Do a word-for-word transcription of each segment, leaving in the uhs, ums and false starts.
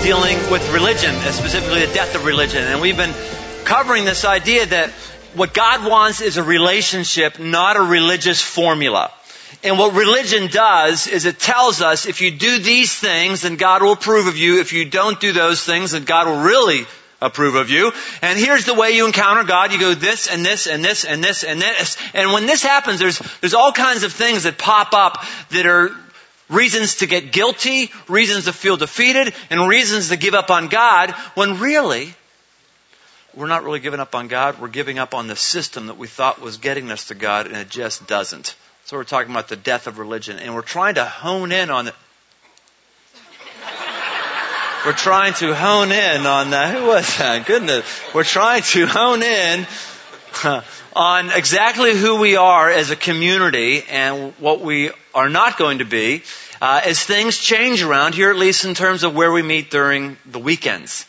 dealing with religion, specifically the death of religion. And we've been covering this idea that what God wants is a relationship, not a religious formula. And what religion does is it tells us if you do these things, then God will approve of you. If you don't do those things, then God will really approve of you. And here's the way you encounter God. You go this and this and this and this and this. And when this happens, there's there's all kinds of things that pop up that are reasons to get guilty, reasons to feel defeated, and reasons to give up on God, when really, we're not really giving up on God. We're giving up on the system that we thought was getting us to God, and it just doesn't. So we're talking about the death of religion, and we're trying to hone in on it. We're trying to hone in on that. Who was that? Goodness. We're trying to hone in on exactly who we are as a community and what we are not going to be uh, as things change around here, at least in terms of where we meet during the weekends.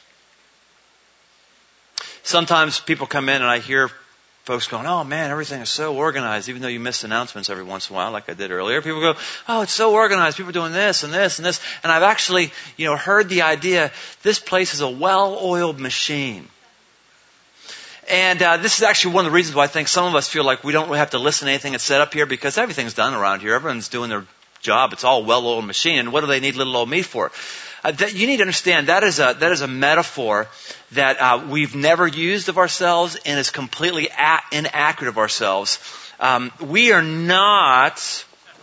Sometimes people come in and I hear folks going, oh man, everything is so organized, even though you miss announcements every once in a while, like I did earlier. People go, oh, it's so organized. People are doing this and this and this. And I've actually, you know, heard the idea, this place is a well-oiled machine. And uh, this is actually one of the reasons why I think some of us feel like we don't really have to listen to anything that's set up here, because everything's done around here. Everyone's doing their job. It's all well-oiled machine. And what do they need little old me for? Uh, that, you need to understand that is a that is a metaphor that uh, we've never used of ourselves and is completely a- inaccurate of ourselves. Um, we are not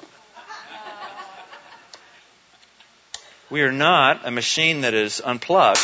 we are not a machine that is unplugged.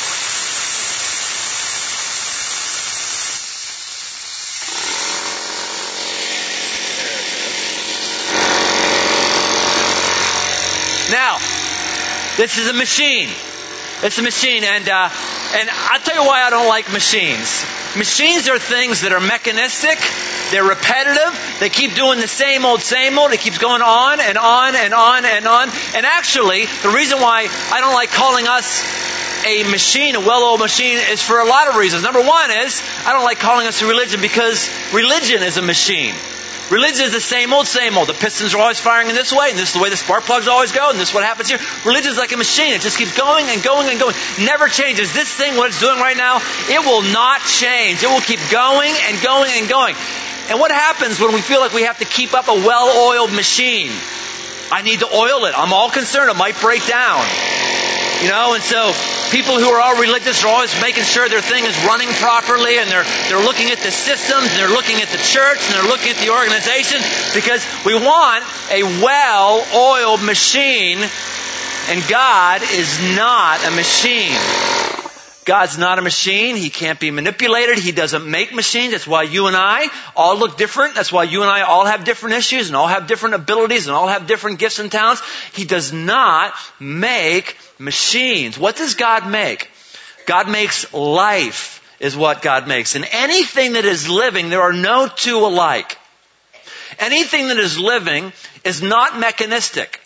Now, this is a machine. It's a machine, and uh, and I'll tell you why I don't like machines. Machines are things that are mechanistic, they're repetitive, they keep doing the same old, same old, it keeps going on and on and on and on. And actually, the reason why I don't like calling us a machine, a well-oiled machine, is for a lot of reasons. Number one is, I don't like calling us a religion because religion is a machine. Religion is the same old, same old. The pistons are always firing in this way, and this is the way the spark plugs always go, and this is what happens here. Religion is like a machine. It just keeps going and going and going. Never changes. This thing, what it's doing right now, it will not change. It will keep going and going and going. And what happens when we feel like we have to keep up a well-oiled machine? I need to oil it. I'm all concerned it might break down. You know, and so people who are all religious are always making sure their thing is running properly, and they're they're looking at the systems, and they're looking at the church, and they're looking at the organization, because we want a well-oiled machine, and God is not a machine. God's not a machine. He can't be manipulated. He doesn't make machines. That's why you and I all look different. That's why you and I all have different issues and all have different abilities and all have different gifts and talents. He does not make machines. What does God make? God makes life is what God makes. And anything that is living, there are no two alike. Anything that is living is not mechanistic.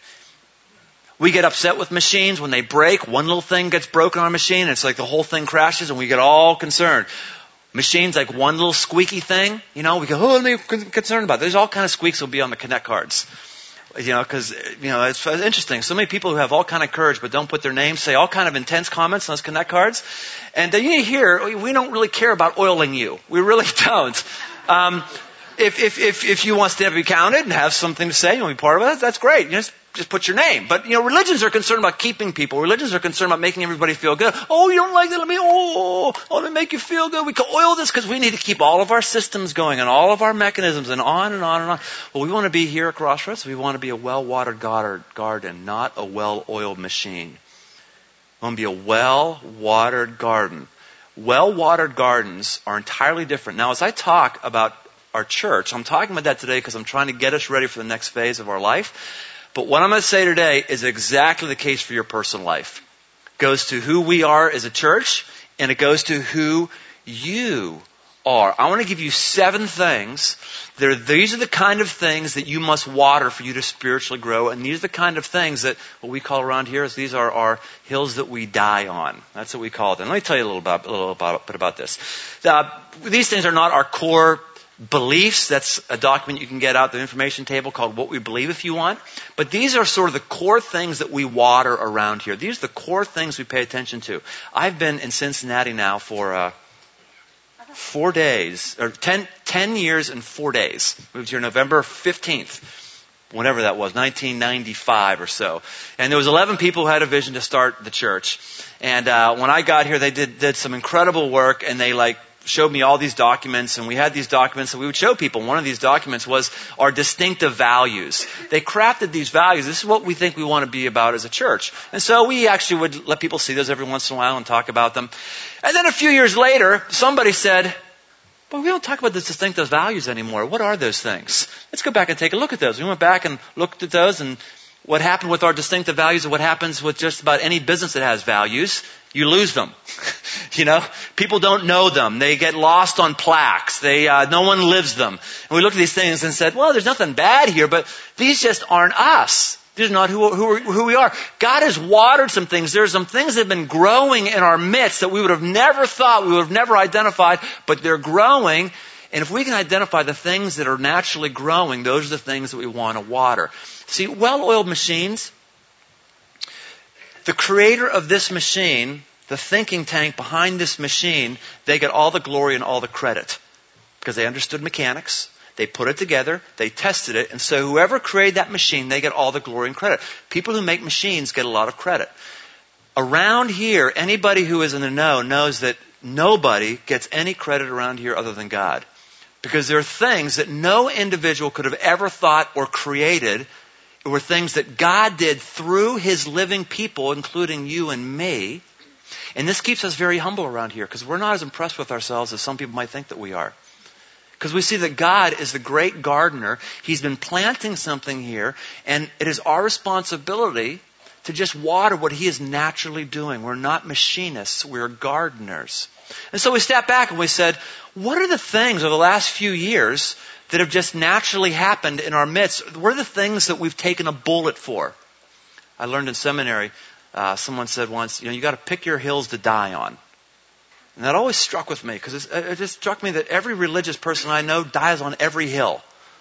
We get upset with machines when they break. One little thing gets broken on a machine, and it's like the whole thing crashes, and we get all concerned. Machines, like one little squeaky thing, you know, we go, oh, I'm concerned about it. There's all kind of squeaks will be on the Connect cards. You know, because, you know, it's interesting. So many people who have all kind of courage but don't put their names, say all kind of intense comments on those Connect cards. And uh, you hear, we don't really care about oiling you. We really don't. Um, if, if, if, if you want to be counted and have something to say, you want to be part of it, that's great. You just, just put your name. But, you know, religions are concerned about keeping people. Religions are concerned about making everybody feel good. Oh, you don't like that? Let me, oh, oh, let me make you feel good. We can oil this because we need to keep all of our systems going and all of our mechanisms and on and on and on. Well, we want to be here at Crossroads. We want to be a well-watered garden, not a well-oiled machine. We want to be a well-watered garden. Well-watered gardens are entirely different. Now, as I talk about our church, I'm talking about that today because I'm trying to get us ready for the next phase of our life. But what I'm going to say today is exactly the case for your personal life. It goes to who we are as a church, and it goes to who you are. I want to give you seven things. They're, these are the kind of things that you must water for you to spiritually grow, and these are the kind of things that what we call around here is these are our hills that we die on. That's what we call them. Let me tell you a little, about, a little about, bit about this. Uh, these things are not our core Beliefs, that's a document you can get out, the information table called What We Believe if you want. But these are sort of the core things that we water around here. These are the core things we pay attention to. I've been in Cincinnati now for uh, four days, or ten, ten years and four days. Moved here November fifteenth, whenever that was, nineteen ninety-five or so. And there was eleven people who had a vision to start the church. And uh, when I got here, they did, did some incredible work, and they like showed me all these documents, and we had these documents that we would show people. One of these documents was our distinctive values. They crafted these values. This is what we think we want to be about as a church. And so we actually would let people see those every once in a while and talk about them. And then a few years later, somebody said, well, we don't talk about the distinctive values anymore. What are those things? Let's go back and take a look at those. We went back and looked at those, and what happened with our distinctive values and what happens with just about any business that has values, you lose them. You know, people don't know them. They get lost on plaques. They, uh, no one lives them. And we looked at these things and said, well, there's nothing bad here, but these just aren't us. These are not who, who, who we are. God has watered some things. There's some things that have been growing in our midst that we would have never thought, we would have never identified, but they're growing. And if we can identify the things that are naturally growing, those are the things that we want to water. See, well-oiled machines, the creator of this machine, the thinking tank behind this machine, they get all the glory and all the credit because they understood mechanics. They put it together, they tested it, and so whoever created that machine, they get all the glory and credit. People who make machines get a lot of credit. Around here, anybody who is in the know knows that nobody gets any credit around here other than God. Because there are things that no individual could have ever thought or created. It were things that God did through His living people, including you and me. And this keeps us very humble around here because we're not as impressed with ourselves as some people might think that we are. Because we see that God is the great gardener. He's been planting something here, and it is our responsibility to just water what He is naturally doing. We're not machinists, we're gardeners. And so we stepped back and we said, what are the things over the last few years that have just naturally happened in our midst? What are the things that we've taken a bullet for? I learned in seminary, uh, someone said once, you know, you got to pick your hills to die on. And that always struck with me because it just struck me that every religious person I know dies on every hill.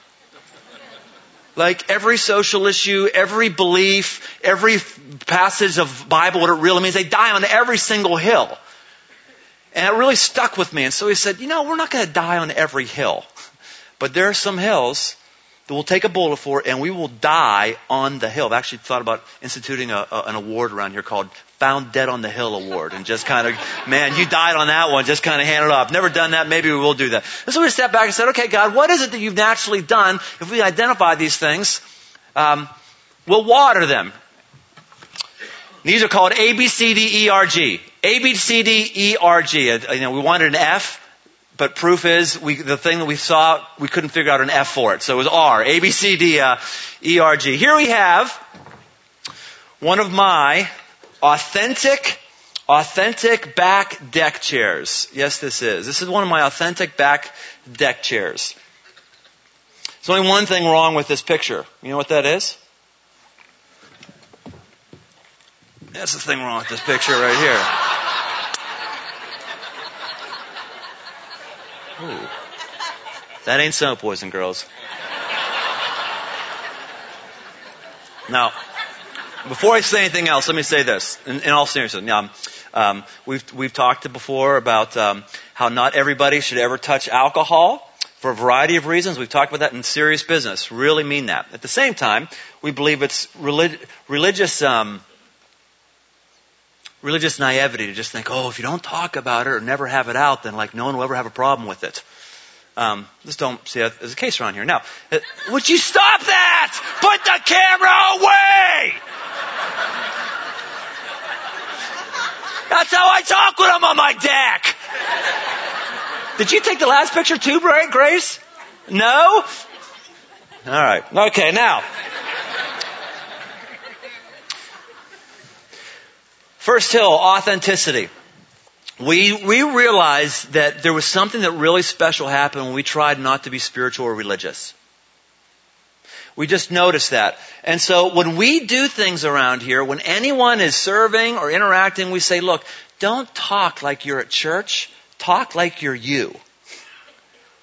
Like every social issue, every belief, every passage of Bible, what it really means, they die on every single hill. And it really stuck with me. And so he said, you know, we're not going to die on every hill. But there are some hills that we'll take a bullet for and we will die on the hill. I've actually thought about instituting a, a, an award around here called Found Dead on the Hill Award. And just kind of, man, you died on that one. Just kind of hand it off. Never done that. Maybe we will do that. And so we stepped back and said, okay, God, what is it that you've naturally done? If we identify these things, um, we'll water them. These are called A, B, C, D, E, R, G. A, B, C, D, E, R, G. You know, we wanted an F, but proof is we, the thing that we saw, we couldn't figure out an F for it. So it was R. A, B, C, D, uh, E, R, G. Here we have one of my authentic, authentic back deck chairs. Yes, this is. This is one of my authentic back deck chairs. There's only one thing wrong with this picture. You know what that is? That's the thing wrong with this picture right here. Ooh. That ain't snow poison, girls. Now, before I say anything else, let me say this. In, in all seriousness, um, um, we've we've talked before about um, how not everybody should ever touch alcohol for a variety of reasons. We've talked about that in serious business. Really mean that. At the same time, we believe it's relig- religious. Um, Religious naivety to just think, oh, if you don't talk about it or never have it out, then like no one will ever have a problem with it. Um, just don't see that as a case around here. Now, uh, would you stop that? Put the camera away! That's how I talk when I'm on my deck. Did you take the last picture too, Grace? No? All right. Okay, now. First hill, authenticity. We we realized that there was something that really special happened when we tried not to be spiritual or religious. We just noticed that. And so when we do things around here, when anyone is serving or interacting, we say, look, don't talk like you're at church. Talk like you're you.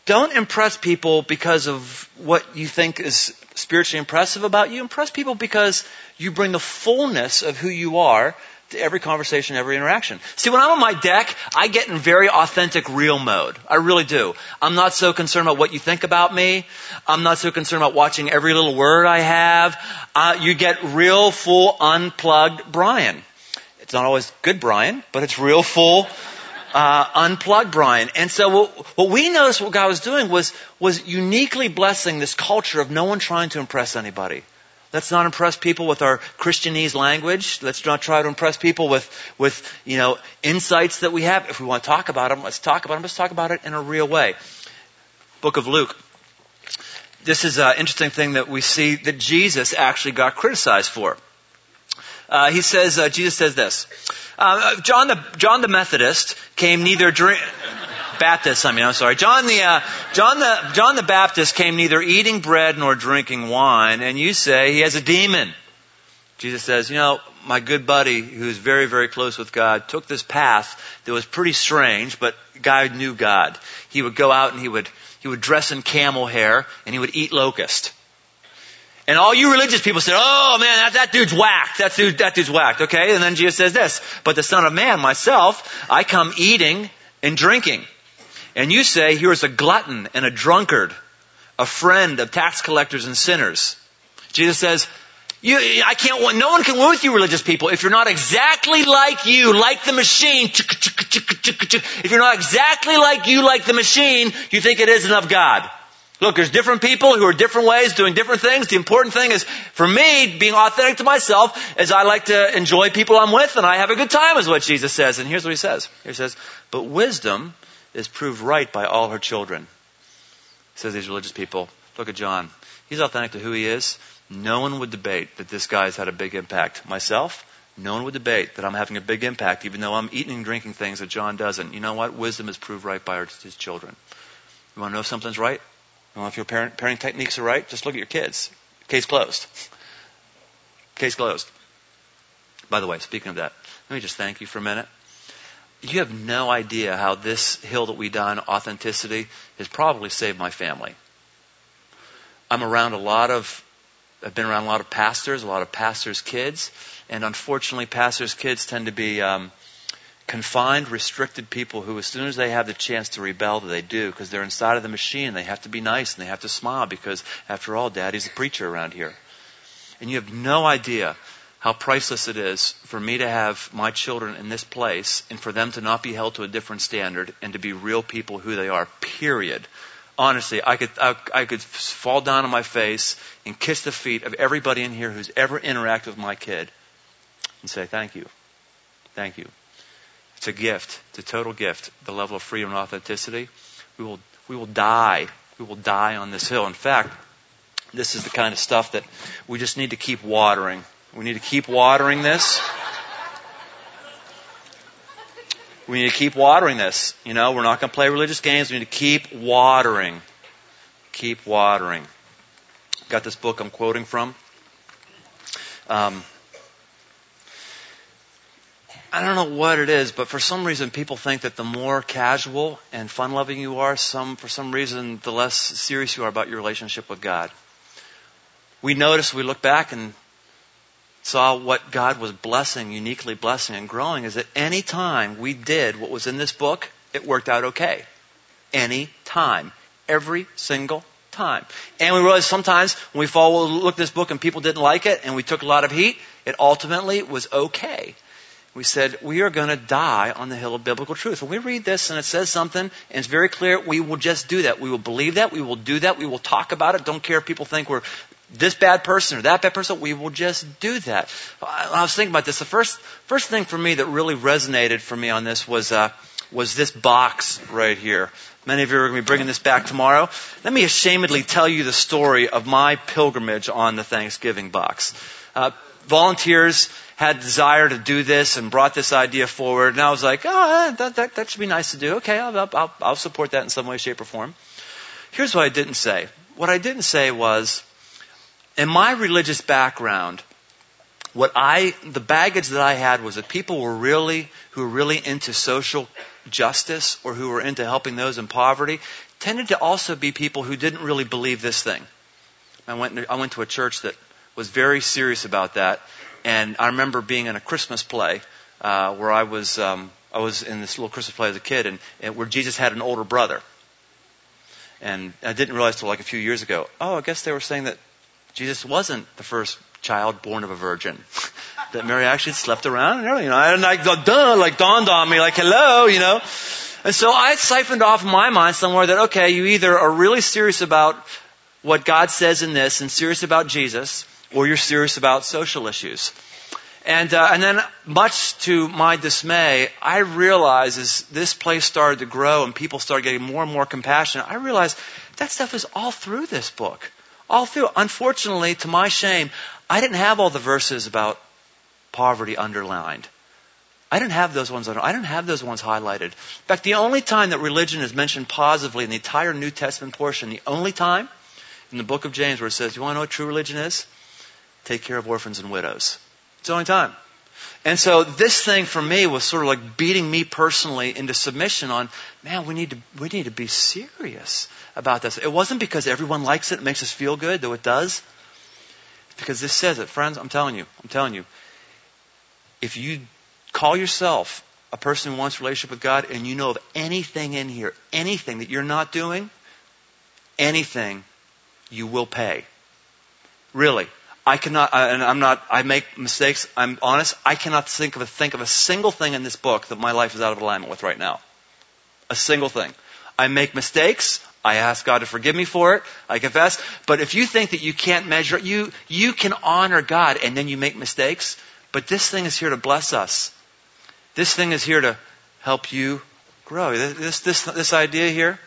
don't impress people because of what you think is spiritually impressive about you. Impress people because you bring the fullness of who you are to every conversation, every interaction. See, when I'm on my deck, I get in very authentic, real mode. I really do. I'm not so concerned about what you think about me. I'm not so concerned about watching every little word I have. Uh, you get real, full, unplugged Brian. It's not always good Brian, but it's real, full, uh, unplugged Brian. And so what, what we noticed what God was doing was, was uniquely blessing this culture of no one trying to impress anybody. Let's not impress people with our Christianese language. Let's not try to impress people with, with, you know, insights that we have. If we want to talk about them, let's talk about them. Let's talk about it in a real way. Book of Luke. This is an interesting thing that we see that Jesus actually got criticized for. Uh, he says, uh, Jesus says this, uh, John the, John the Methodist came neither drink, Baptist, I mean, I'm sorry. John the, uh, John the, John the Baptist came neither eating bread nor drinking wine, and you say he has a demon. Jesus says, you know, my good buddy who's very, very close with God took this path that was pretty strange, but guy knew God. He would go out and he would, he would dress in camel hair and he would eat locust. And all you religious people said, oh man, that, that dude's whacked. That dude, that dude's whacked. Okay. And then Jesus says this, but the Son of Man, myself, I come eating and drinking. And you say, here is a glutton and a drunkard, a friend of tax collectors and sinners. Jesus says, you, I can't, no one can win with you religious people if you're not exactly like you, like the machine. If you're not exactly like you, like the machine, you think it isn't of God. Look, there's different people who are different ways doing different things. The important thing is, for me, being authentic to myself, is I like to enjoy people I'm with and I have a good time, is what Jesus says. And here's what he says. He says, but wisdom is proved right by all her children. Says these religious people. Look at John. He's authentic to who he is. No one would debate that this guy's had a big impact. Myself, no one would debate that I'm having a big impact, even though I'm eating and drinking things that John doesn't. You know what? Wisdom is proved right by his children. You want to know if something's right? You want to know if your parent, parenting techniques are right? Just look at your kids. Case closed. Case closed. By the way, speaking of that, let me just thank you for a minute. You have no idea how this hill that we die on, authenticity, has probably saved my family. I'm around a lot of, I've been around a lot of pastors, a lot of pastors' kids, and unfortunately pastors' kids tend to be um, confined, restricted people who as soon as they have the chance to rebel, they do, because they're inside of the machine. They have to be nice and they have to smile because, after all, Daddy's a preacher around here. And you have no idea how priceless it is for me to have my children in this place and for them to not be held to a different standard and to be real people who they are, period. Honestly, I could, I, I could fall down on my face and kiss the feet of everybody in here who's ever interacted with my kid and say, thank you. Thank you. It's a gift. It's a total gift. The level of freedom and authenticity. We will, we will die. We will die on this hill. In fact, this is the kind of stuff that we just need to keep watering. We need to keep watering this. We need to keep watering this. You know, we're not going to play religious games. We need to keep watering. Keep watering. Got this book I'm quoting from. Um, I don't know what it is, but for some reason people think that the more casual and fun-loving you are, some for some reason the less serious you are about your relationship with God. We notice, we look back and saw what God was blessing, uniquely blessing and growing, is that any time we did what was in this book, it worked out okay. Any time. Every single time. And we realized sometimes when we follow, look at this book and people didn't like it and we took a lot of heat, it ultimately was okay. We said, we are going to die on the hill of biblical truth. When we read this and it says something and it's very clear, we will just do that. We will believe that. We will do that. We will talk about it. Don't care if people think we're this bad person or that bad person. We will just do that. I was thinking about this. The first first thing for me that really resonated for me on this was uh, was this box right here. Many of you are going to be bringing this back tomorrow. Let me ashamedly tell you the story of my pilgrimage on the Thanksgiving box. Uh, volunteers had desire to do this and brought this idea forward. And I was like, oh, that, that, that should be nice to do. Okay, I'll, I'll, I'll support that in some way, shape, or form. Here's what I didn't say. What I didn't say was, in my religious background, what I, the baggage that I had was that people were really, who were really into social justice or who were into helping those in poverty tended to also be people who didn't really believe this thing. I went, I went to a church that was very serious about that. And I remember being in a Christmas play uh, where I was um, I was in this little Christmas play as a kid, and, and where Jesus had an older brother. And I didn't realize till like a few years ago, oh, I guess they were saying that Jesus wasn't the first child born of a virgin. That Mary actually slept around and everything. You know, and like, duh, like dawned on me, like, hello, you know. And so I siphoned off in my mind somewhere that, okay, you either are really serious about what God says in this and serious about Jesus, or you're serious about social issues. And uh, and then, much to my dismay, I realized as this place started to grow and people started getting more and more compassionate, I realized that stuff is all through this book. All through. Unfortunately, to my shame, I didn't have all the verses about poverty underlined. I didn't have those ones. I didn't have those ones highlighted. In fact, the only time that religion is mentioned positively in the entire New Testament portion, the only time in the book of James where it says, you want to know what true religion is? Take care of orphans and widows. It's the only time. And so this thing for me was sort of like beating me personally into submission on, man, we need to we need to be serious about this. It wasn't because everyone likes it, it makes us feel good, though it does. It's because this says it. Friends, I'm telling you, I'm telling you, if you call yourself a person who wants a relationship with God and you know of anything in here, anything that you're not doing, anything, you will pay. Really. I cannot, and I'm not, I make mistakes, I'm honest, I cannot think of a, think of a single thing in this book that my life is out of alignment with right now. A single thing. I make mistakes, I ask God to forgive me for it, I confess, but if you think that you can't measure it, you, you can honor God and then you make mistakes, but this thing is here to bless us. This thing is here to help you grow. This, this, this idea here,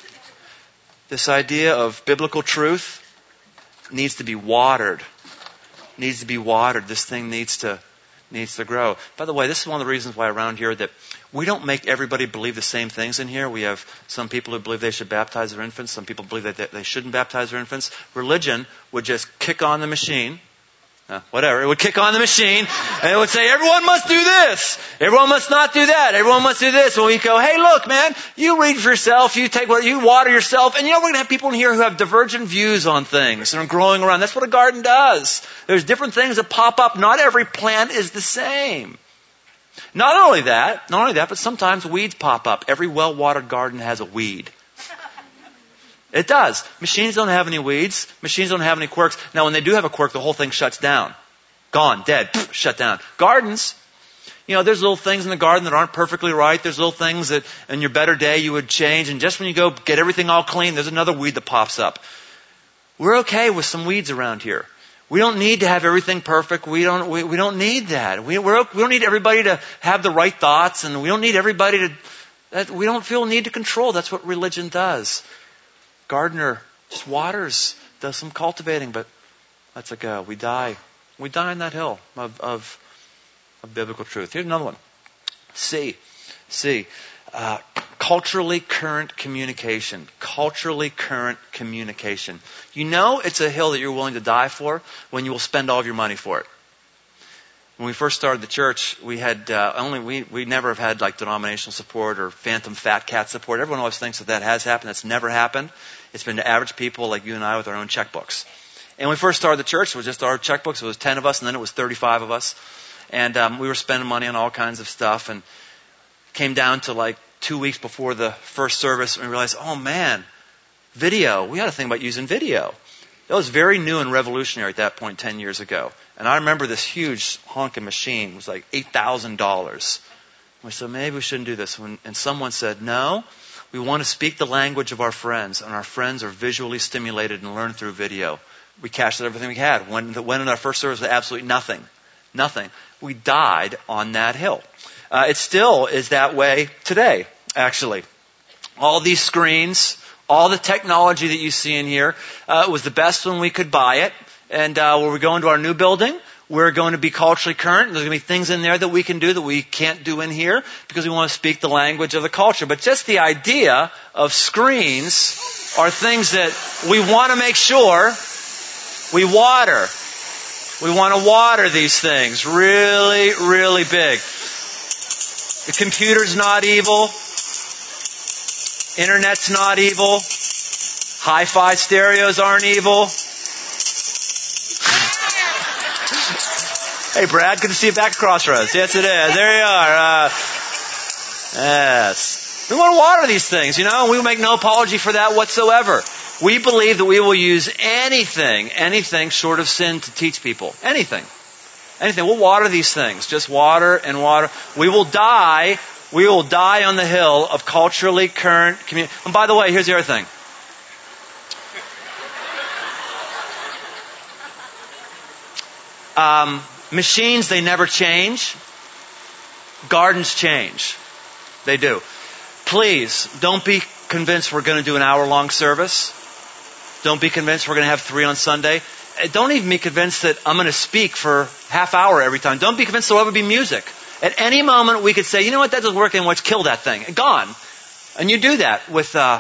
this idea of biblical truth needs to be watered. Needs to be watered. This thing needs to needs to grow. By the way, this is one of the reasons why around here that we don't make everybody believe the same things in here. We have some people who believe they should baptize their infants. Some people believe that they shouldn't baptize their infants. Religion would just kick on the machine. Uh, whatever. It would kick on the machine and it would say, everyone must do this. Everyone must not do that. Everyone must do this. And we go, hey, look, man, you read for yourself. You take what, you water yourself. And you know, we're going to have people in here who have divergent views on things and are growing around. That's what a garden does. There's different things that pop up. Not every plant is the same. Not only that, not only that, but sometimes weeds pop up. Every well-watered garden has a weed. It does. Machines don't have any weeds. Machines don't have any quirks. Now, when they do have a quirk, the whole thing shuts down. Gone. Dead. Poof, shut down. Gardens. You know, there's little things in the garden that aren't perfectly right. There's little things that in your better day you would change. And just when you go get everything all clean, there's another weed that pops up. We're okay with some weeds around here. We don't need to have everything perfect. We don't, we, we don't need that. We, we're, we don't need everybody to have the right thoughts. And we don't need everybody to, that, we don't feel need to control. That's what religion does. Gardener just waters, does some cultivating, but lets it go. We die. We die on that hill of, of, of biblical truth. Here's another one. C. C. Uh, culturally current communication. Culturally current communication. You know it's a hill that you're willing to die for when you will spend all of your money for it. When we first started the church, we had uh, only we we never have had like denominational support or phantom fat cat support. Everyone always thinks that that has happened. That's never happened. It's been to average people like you and I with our own checkbooks. And when we first started the church, it was just our checkbooks. It was ten of us, and then it was thirty-five of us. And um, we were spending money on all kinds of stuff. And it came down to like two weeks before the first service, and we realized, oh man, video. We had to think about using video. That was very new and revolutionary at that point ten years ago. And I remember this huge honking machine was like eight thousand dollars. We said, maybe we shouldn't do this. And someone said, no, we want to speak the language of our friends. And our friends are visually stimulated and learn through video. We cashed out everything we had. When, when in our first service, we had absolutely nothing. Nothing. We died on that hill. Uh, it still is that way today, actually. All these screens, all the technology that you see in here, uh, it was the best when we could buy it. And uh, when we go into our new building, we're going to be culturally current. There's going to be things in there that we can do that we can't do in here because we want to speak the language of the culture. But just the idea of screens are things that we want to make sure we water. We want to water these things really, really big. The computer's not evil. Internet's not evil. Hi-fi stereos aren't evil. Hey, Brad, good to see you back at Crossroads. Yes, it is. There you are. Uh, yes. We want to water these things, you know, and we make no apology for that whatsoever. We believe that we will use anything, anything short of sin to teach people. Anything. Anything. We'll water these things. Just water and water. We will die. We will die on the hill of culturally current community. And by the way, here's the other thing. Um, machines, they never change. Gardens change. They do. Please, don't be convinced we're going to do an hour-long service. Don't be convinced we're going to have three on Sunday. Don't even be convinced that I'm going to speak for half hour every time. Don't be convinced there'll ever be music. At any moment, we could say, you know what, that doesn't work anymore. Let's kill that thing. Gone. And you do that with uh,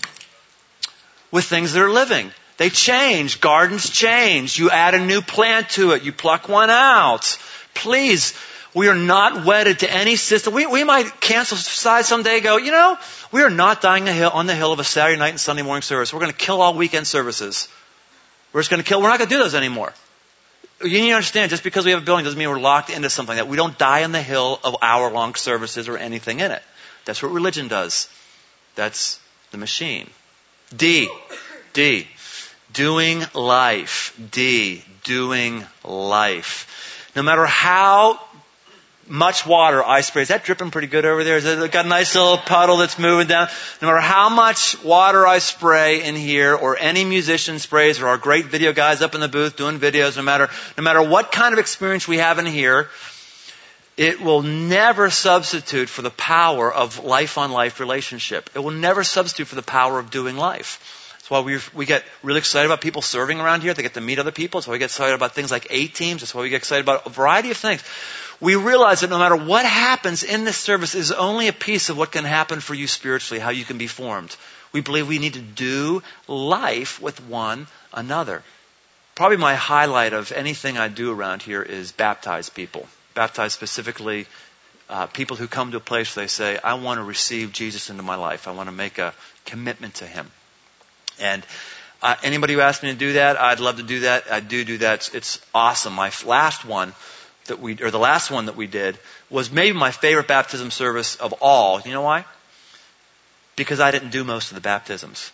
with things that are living. They change. Gardens change. You add a new plant to it. You pluck one out. Please, we are not wedded to any system. We, we might cancel decide someday, go, you know, we are not dying the hill, on the hill of a Saturday night and Sunday morning service. We're going to kill all weekend services. We're just going to kill. We're not going to do those anymore. You need to understand, just because we have a building doesn't mean we're locked into something that we don't die on the hill of hour-long services or anything in it. That's what religion does. That's the machine. D. D. Doing life. D. Doing life. No matter how much water I spray. Is that dripping pretty good over there? Is it got a nice little puddle that's moving down? No matter how much water I spray in here, or any musician sprays, or our great video guys up in the booth doing videos, no matter, no matter what kind of experience we have in here, it will never substitute for the power of life-on-life relationship. It will never substitute for the power of doing life. That's why we we get really excited about people serving around here. They get to meet other people. That's why we get excited about things like A-teams. That's why we get excited about a variety of things. We realize that no matter what happens in this service is only a piece of what can happen for you spiritually, how you can be formed. We believe we need to do life with one another. Probably my highlight of anything I do around here is baptize people. Baptize specifically uh, people who come to a place where they say, I want to receive Jesus into my life. I want to make a commitment to Him. And uh, anybody who asks me to do that, I'd love to do that. I do do that. It's, it's awesome. My last one that we, or the last one that we did, was maybe my favorite baptism service of all. You know why? Because I didn't do most of the baptisms.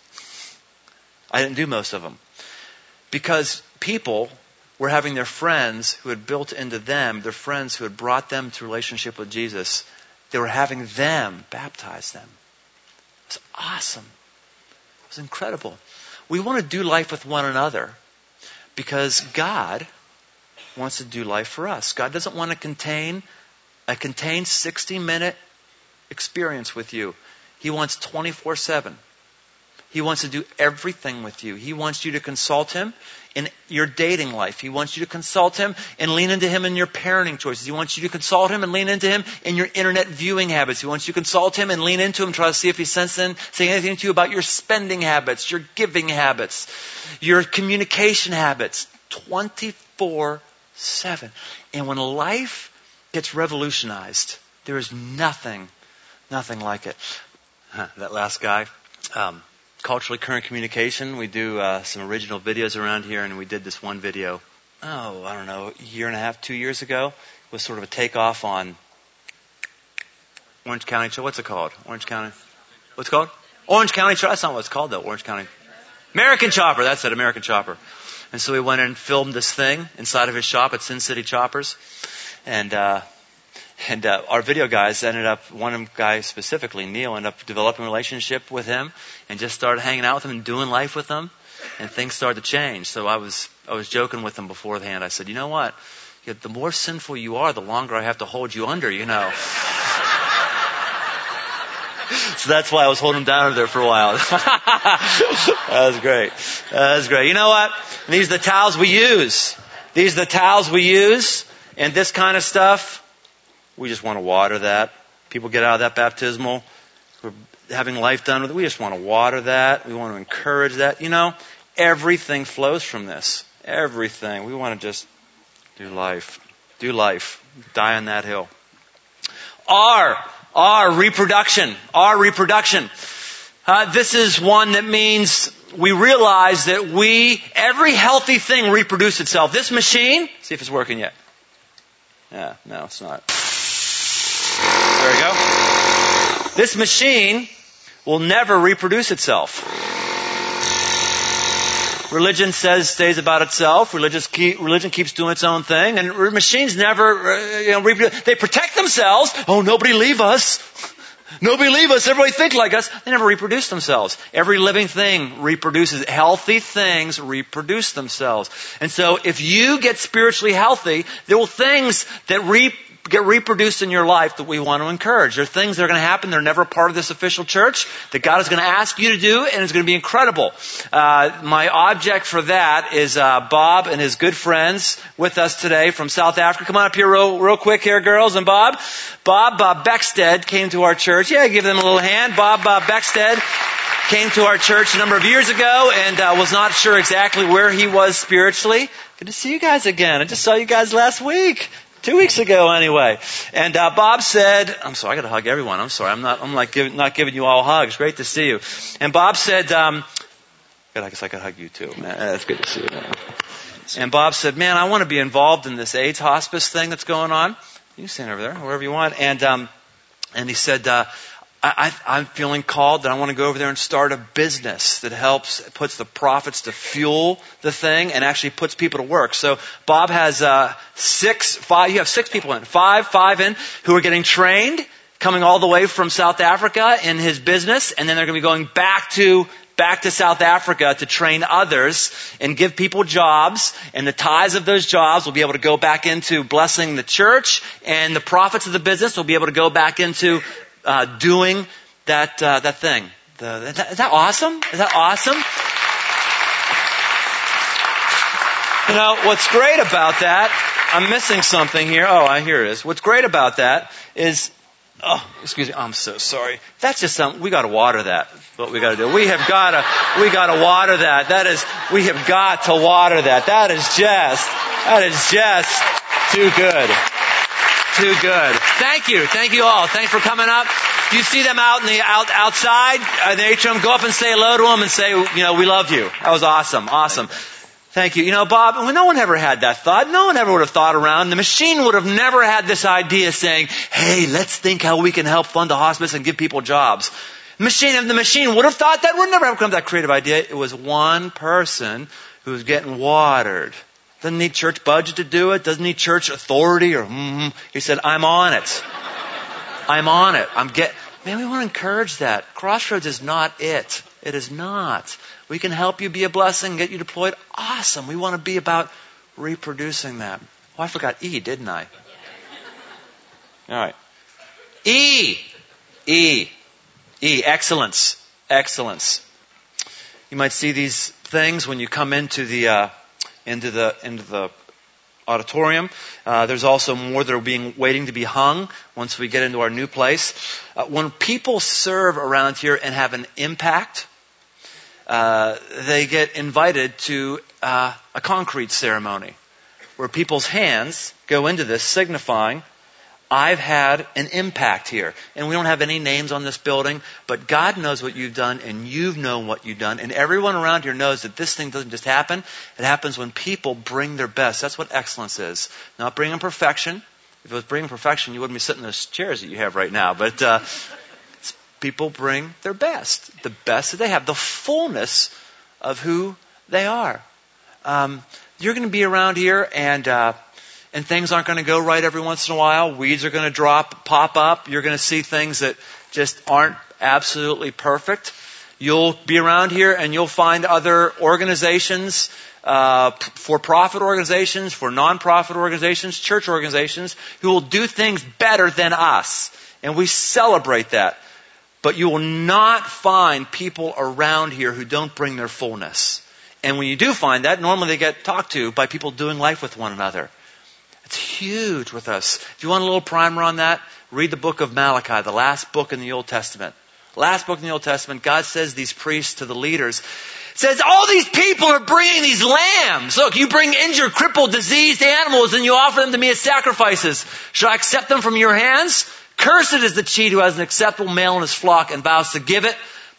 I didn't do most of them. Because people were having their friends who had built into them, their friends who had brought them to relationship with Jesus, they were having them baptize them. It was awesome. It was incredible. We want to do life with one another because God wants to do life for us. God doesn't want to contain a contained sixty-minute experience with you. He wants twenty-four seven. He wants to do everything with you. He wants you to consult Him in your dating life. He wants you to consult Him and lean into Him in your parenting choices. He wants you to consult Him and lean into Him in your internet viewing habits. He wants you to consult Him and lean into Him, try to see if He sends in, saying anything to you about your spending habits, your giving habits, your communication habits. twenty-four seven. And when life gets revolutionized, there is nothing, nothing like it. Huh, that last guy, um, culturally current communication. We do uh, some original videos around here, and we did this one video, oh, I don't know, a year and a half, two years ago. It was sort of a takeoff on Orange County. What's it called? Orange County. What's it called? Orange County. That's not what it's called, though. Orange County. American Chopper. That's it. American Chopper. And so we went and filmed this thing inside of his shop at Sin City Choppers. And uh, and uh, our video guys ended up, one guy specifically, Neil, ended up developing a relationship with him and just started hanging out with him and doing life with him. And things started to change. So I was I was joking with him beforehand. I said, you know what? The more sinful you are, the longer I have to hold you under, you know. So that's why I was holding him down over there for a while. That was great. That was great. You know what? These are the towels we use. These are the towels we use. And this kind of stuff, we just want to water that. People get out of that baptismal. We're having life done with it. We just want to water that. We want to encourage that. You know, everything flows from this. Everything. We want to just do life. Do life. Die on that hill. R. R, reproduction. R, reproduction. Uh, this is one that means we realize that we, every healthy thing reproduces itself. This machine, see if it's working yet. Yeah, no, it's not. There we go. This machine will never reproduce itself. Religion says stays about itself. Religious keep, religion keeps doing its own thing, and machines never, uh, you know, reproduce. They protect themselves. Oh, nobody leave us. Nobody leave us. Everybody think like us. They never reproduce themselves. Every living thing reproduces. Healthy things reproduce themselves. And so if you get spiritually healthy, there will things that re- get reproduced in your life that we want to encourage. There are things that are going to happen. They're never part of this official church that God is going to ask you to do, and it's going to be incredible. Uh, my object for that is uh, Bob and his good friends with us today from South Africa. Come on up here real, real quick here, girls, and Bob. Bob uh, Beckstead came to our church. Yeah, give them a little hand. Bob uh, Beckstead came to our church a number of years ago and uh, was not sure exactly where he was spiritually. Good to see you guys again. I just saw you guys last week. Two weeks ago, anyway. And uh, Bob said, "I'm sorry, I got to hug everyone. I'm sorry, I'm not. I'm like giving, not giving you all hugs. Great to see you." And Bob said, um, "Good, I guess I could hug you too, man. That's good to see you." Man. And Bob said, "Man, I want to be involved in this AIDS hospice thing that's going on." You can stand over there, wherever you want. And um, and he said, uh, I, I, "I'm feeling called that I want to go over there and start a business that helps, puts the profits to fuel the thing and actually puts people to work." So Bob has uh, six, five. You have six people in, five, five in who are getting trained, coming all the way from South Africa in his business, and then they're going to be going back to back to South Africa to train others and give people jobs, and the tithes of those jobs will be able to go back into blessing the church, and the profits of the business will be able to go back into Uh, doing that uh, that thing. The, is, that, is that awesome? Is that awesome? You know, what's great about that, I'm missing something here. Oh, I hear it is. What's great about that is, oh, excuse me, I'm so sorry. That's just something, we gotta water that. That's what we gotta do. We have gotta, we gotta water that. That is, we have got to water that. That is just, that is just too good. Too good. Thank you. Thank you all. Thanks for coming up. If you see them out in the out outside in the atrium, go up and say hello to them and say, you know, we love you. That was awesome. Awesome. Thank you. You know, Bob, no one ever had that thought. No one ever would have thought around. The machine would have never had this idea saying, hey, let's think how we can help fund the hospice and give people jobs. The machine, if the machine would have thought that, would never have come to that creative idea. It was one person who was getting watered. Doesn't need church budget to do it. Doesn't need church authority or, mm-hmm. He said, I'm on it. I'm on it. I'm get. Man, we want to encourage that. Crossroads is not it. It is not. We can help you be a blessing, get you deployed. Awesome. We want to be about reproducing that. Oh, I forgot E, didn't I? All right. E. E. E. Excellence. Excellence. You might see these things when you come into the, uh, into the, into the auditorium. Uh, there's also more that are being waiting to be hung once we get into our new place. Uh, when people serve around here and have an impact, uh, they get invited to uh, a concrete ceremony where people's hands go into this, signifying, I've had an impact here. And we don't have any names on this building, but God knows what you've done, and you've known what you've done. And everyone around here knows that this thing doesn't just happen. It happens when people bring their best. That's what excellence is. Not bringing perfection. If it was bringing perfection, you wouldn't be sitting in those chairs that you have right now. But uh, people bring their best. The best that they have. The fullness of who they are. Um, you're going to be around here, and... Uh, And things aren't going to go right every once in a while. Weeds are going to drop, pop up. You're going to see things that just aren't absolutely perfect. You'll be around here and you'll find other organizations, uh, for-profit organizations, for non-profit organizations, church organizations, who will do things better than us. And we celebrate that. But you will not find people around here who don't bring their fullness. And when you do find that, normally they get talked to by people doing life with one another. It's huge with us. If you want a little primer on that, read the book of Malachi, the last book in the Old Testament. Last book in the Old Testament, God says these priests to the leaders, says, all these people are bringing these lambs. Look, you bring injured, crippled, diseased animals and you offer them to me as sacrifices. Should I accept them from your hands? Cursed is the cheat who has an acceptable male in his flock and vows to give it,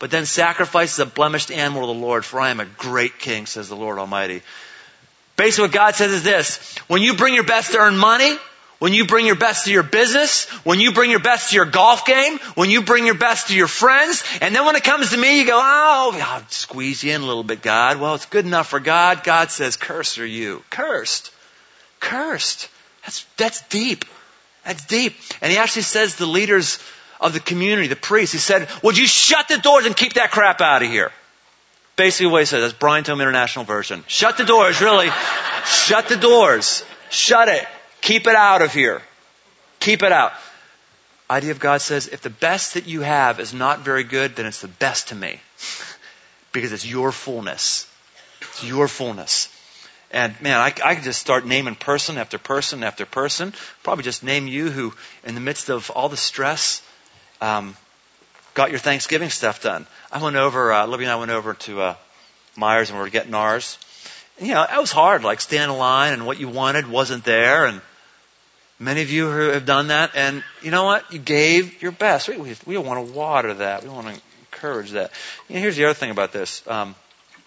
but then sacrifices a blemished animal to the Lord, for I am a great king, says the Lord Almighty. Basically what God says is this: when you bring your best to earn money, when you bring your best to your business, when you bring your best to your golf game, when you bring your best to your friends, and then when it comes to me, you go, oh, I'll squeeze you in a little bit, God. Well, it's good enough for God. God says, cursed are you. Cursed. Cursed. That's, that's deep. That's deep. And he actually says to the leaders of the community, the priests, he said, would you shut the doors and keep that crap out of here? Basically what he says, that's Brian Tome International Version. Shut the doors, really. Shut the doors. Shut it. Keep it out of here. Keep it out. Idea of God says, if the best that you have is not very good, then it's the best to me. Because it's your fullness. It's your fullness. And man, I, I could just start naming person after person after person. Probably just name you who, in the midst of all the stress, um, got your Thanksgiving stuff done. I went over, uh, Libby and I went over to uh, Myers and we were getting ours. And, you know, it was hard, like stand in line and what you wanted wasn't there. And many of you who have done that, and you know what? You gave your best. We, we, we want to water that. We want to encourage that. You know, here's the other thing about this. Um,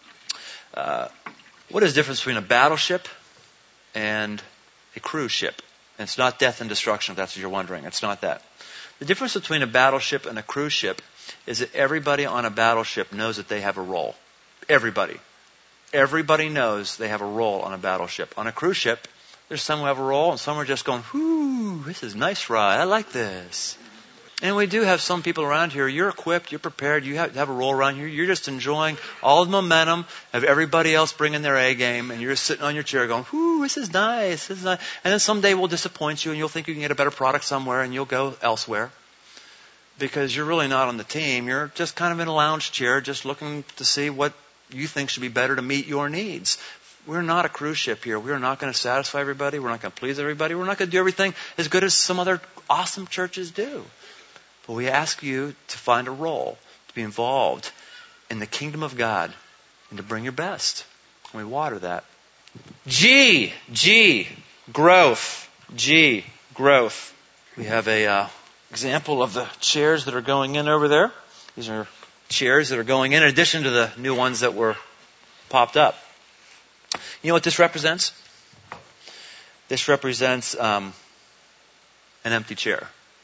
uh, what is the difference between a battleship and a cruise ship? And it's not death and destruction, if that's what you're wondering. It's not that. The difference between a battleship and a cruise ship is that everybody on a battleship knows that they have a role. Everybody. Everybody knows they have a role on a battleship. On a cruise ship, there's some who have a role, and some are just going, whoo, this is a nice ride. I like this. And we do have some people around here. You're equipped. You're prepared. You have, have a role around here. You're just enjoying all the momentum of everybody else bringing their A game, and you're just sitting on your chair going, whoo, this is nice. This is nice. And then someday we'll disappoint you, and you'll think you can get a better product somewhere, and you'll go elsewhere. Because you're really not on the team. You're just kind of in a lounge chair, just looking to see what you think should be better to meet your needs. We're not a cruise ship here. We're not going to satisfy everybody. We're not going to please everybody. We're not going to do everything as good as some other awesome churches do. But we ask you to find a role, to be involved in the kingdom of God, and to bring your best. And we water that. G, G, growth. G, growth. We have a uh, example of the chairs that are going in over there. These are chairs that are going in, in addition to the new ones that were popped up. You know what this represents? This represents um, an empty chair.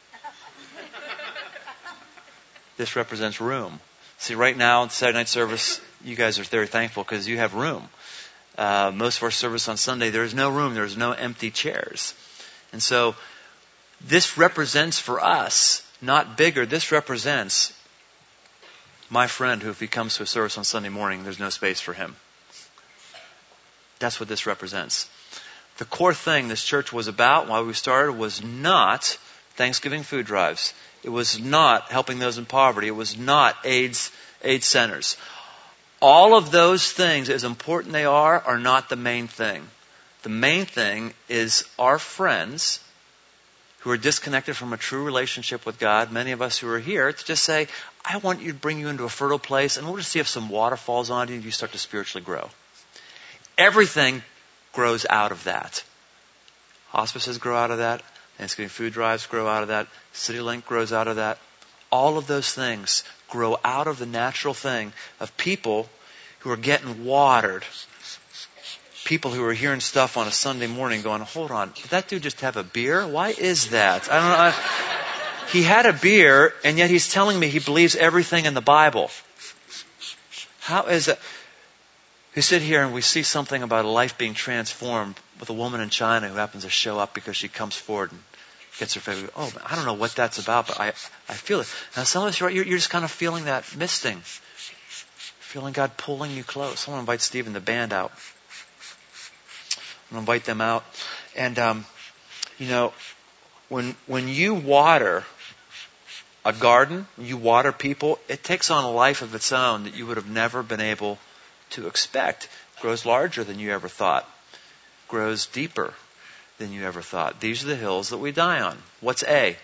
This represents room. See, right now, in Saturday night service, you guys are very thankful because you have room. Uh, most of our service on Sunday, there is no room. There is no empty chairs. And so, this represents for us, not bigger, this represents my friend who, if he comes to a service on Sunday morning, there's no space for him. That's what this represents. The core thing this church was about, why we started, was not Thanksgiving food drives. It was not helping those in poverty. It was not AIDS, AIDS centers. All of those things, as important they are, are not the main thing. The main thing is our friends who are disconnected from a true relationship with God, many of us who are here, to just say, I want you to bring you into a fertile place, and we'll just see if some water falls on you and you start to spiritually grow. Everything grows out of that. Hospices grow out of that. Thanksgiving food drives grow out of that. CityLink grows out of that. All of those things grow out of the natural thing of people who are getting watered. People who are hearing stuff on a Sunday morning going, hold on, did that dude just have a beer? Why is that? I don't know. I, he had a beer, and yet he's telling me he believes everything in the Bible. How is it? We sit here and we see something about a life being transformed with a woman in China who happens to show up because she comes forward and gets her favorite. Oh, I don't know what that's about, but I, I feel it. Now, some of us, you're, you're just kind of feeling that misting. Feeling God pulling you close. I want to invite Steve and the band out. I'm going to invite them out. And, um, you know, when when you water a garden, when you water people, it takes on a life of its own that you would have never been able to expect. It grows larger than you ever thought. Grows deeper than you ever thought. These are the hills that we die on. What's A?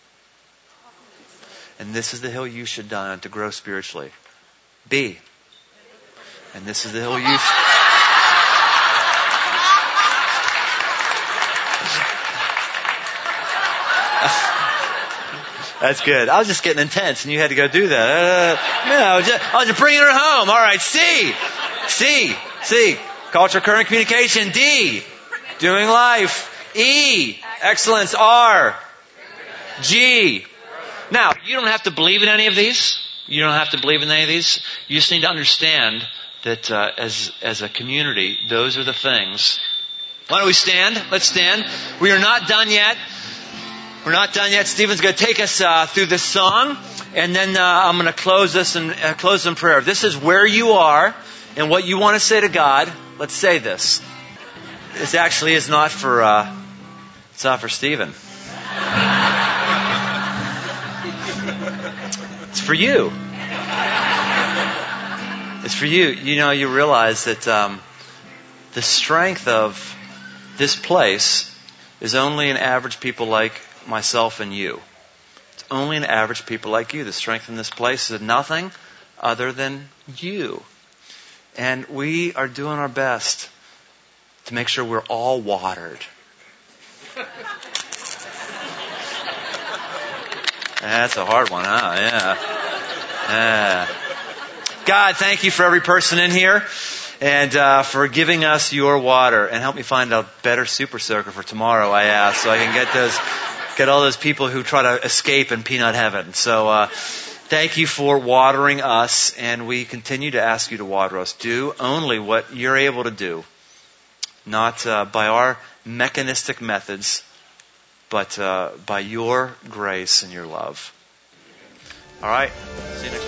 And this is the hill you should die on to grow spiritually. B. And this is the hill you should... That's good. I was just getting intense, and you had to go do that. Uh, no, I was, just, I was just bringing her home. All right, C. C. C. Culture, current communication. D. Doing life. E. Excellence. R. G. Now, you don't have to believe in any of these. You don't have to believe in any of these. You just need to understand that uh, as as a community, those are the things. Why don't we stand? Let's stand. We are not done yet. We're not done yet. Stephen's going to take us uh, through this song, and then uh, I'm going to close this and uh, close in prayer. This is where you are and what you want to say to God. Let's say this. This actually is not for uh, it's not for Stephen. It's for you. It's for you. You know, you realize that um, the strength of this place is only in average people like myself and you. It's only in average people like you. The strength in this place is nothing other than you. And we are doing our best to make sure we're all watered. That's a hard one, huh? Yeah. Yeah. God, thank you for every person in here and uh, for giving us your water. And help me find a better super soaker for tomorrow, I ask, so I can get those, get all those people who try to escape in peanut heaven. So uh, thank you for watering us, and we continue to ask you to water us. Do only what you're able to do, not uh, by our mechanistic methods, but uh, by your grace and your love. All right. See you next time.